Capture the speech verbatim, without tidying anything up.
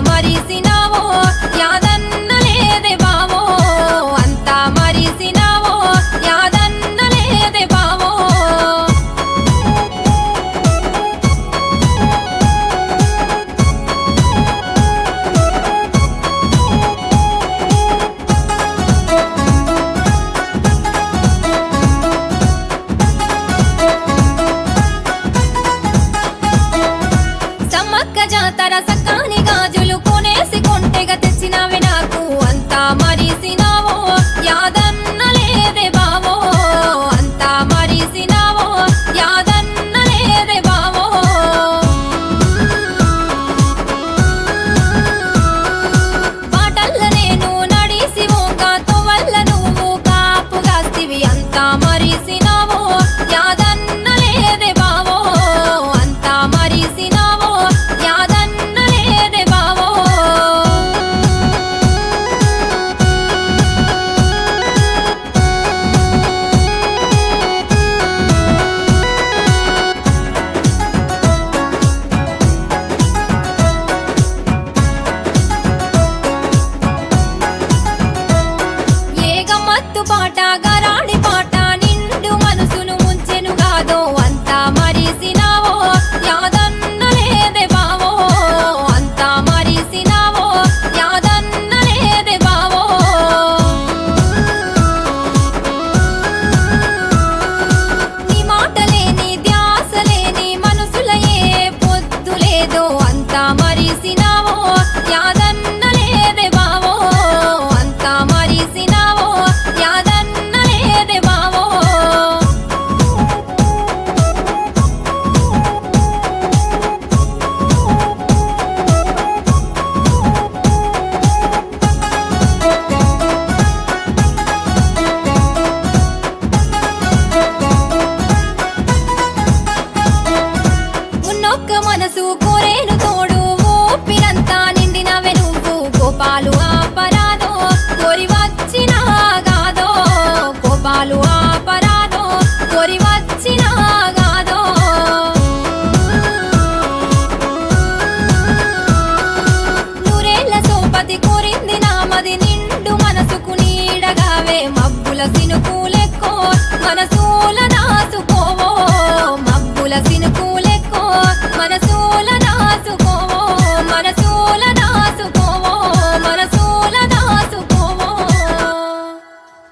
మరిసినావో యాదన్న లేదే బావో అంతా మరిసినావో యాదన్న లేదే బావో సమ్మక్క జాతర సక్కాని గాజులు కొనేసి కొంటెగా తెచ్చినవి నాకు అంతా మరిసినావో యాదన్న లేదే బావో అంతా మరిసినావో యాదన్న లేదే బావో పాటల్ల నేను నడిసి ఓగా తోవల్ల నువ్వు కాపుగాస్తివి అంతా మరిసినావో యాదన్న లేదే బావో అంతా మరిసినావో యాదన్న లేదే బావో ఏ గమ్మత్తు పాట గరాడి పాట నిండు మనసును ముంచెను గాదో అంతా మరిసినావో యాదన్న లేదే బావో అంతా మరిసినావో యాదన్న లేదే బావో నీ మాటలేని ధ్యాసలేని మనసుల ఏ పొద్దు లేదో అంతా మరిసినావో యాదన్న లేదే బావో అంతా మరిసినావో యాదన్న లేదే బావో ఉన్నొక్క మనసు కోరేను తోడు ఊపిరంతా నిండినవే నువ్వు గోపాలు ఆపరాదో కోరి వచ్చిన గాదో గోపాలు ఆపరాదో కోరి వచ్చిన గాదో నూరేళ్ల సోపతి కోరింది నామది